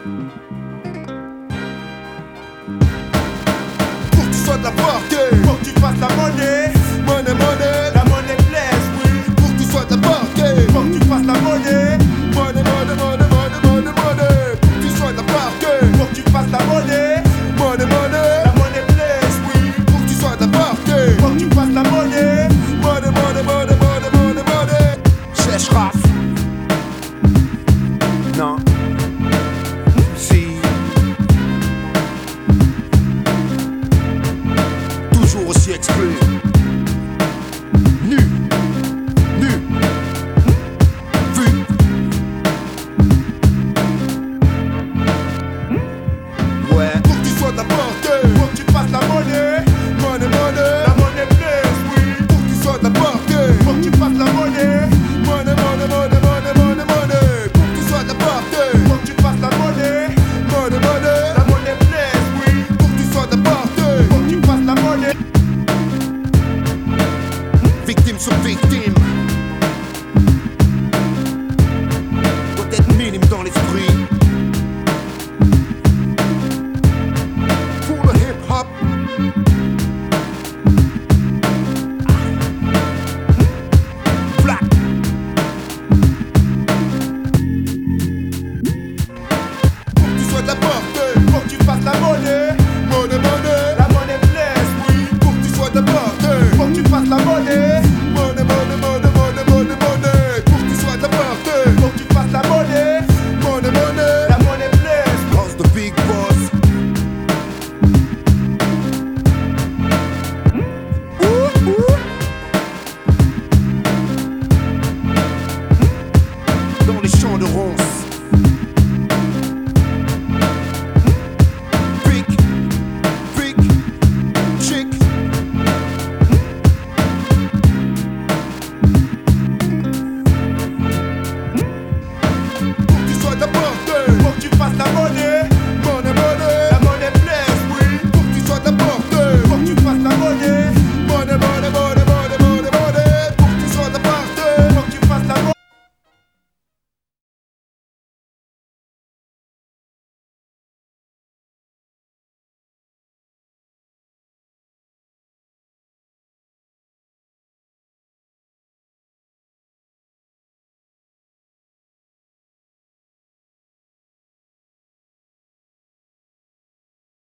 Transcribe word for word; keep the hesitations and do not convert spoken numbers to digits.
Pour que tu sois de la party, Faut que tu fasses la monnaie, money, money. la monnaie blesse, oui. Pour que tu sois de la party, Faut que tu fasses la monnaie, money, money, money, money, money, money. Pour que tu sois de la party, faut que tu fasses la monnaie, money, money. la monnaie blesse, oui. Pour que tu sois de la party, Faut que tu fasses la monnaie, money, money, money, money, money, money. Sèche raf. Non. Si. Toujours aussi exclu. Nu. Nu. Vu. Ouais. Pour que tu sois de la party, faut que tu fasses la monnaie, money, money. la monnaie blesse, oui. Pour que tu sois de la party, Faut que tu fasses la monnaie, money, money, money, money, money, money. Pour que tu sois de la party, faut que tu fasses la monnaie, money, money. la monnaie blesse, oui. Pour que tu sois de la party, Faut que tu fasses la monnaie, victime sur victime. Doit être minime dans l'esprit.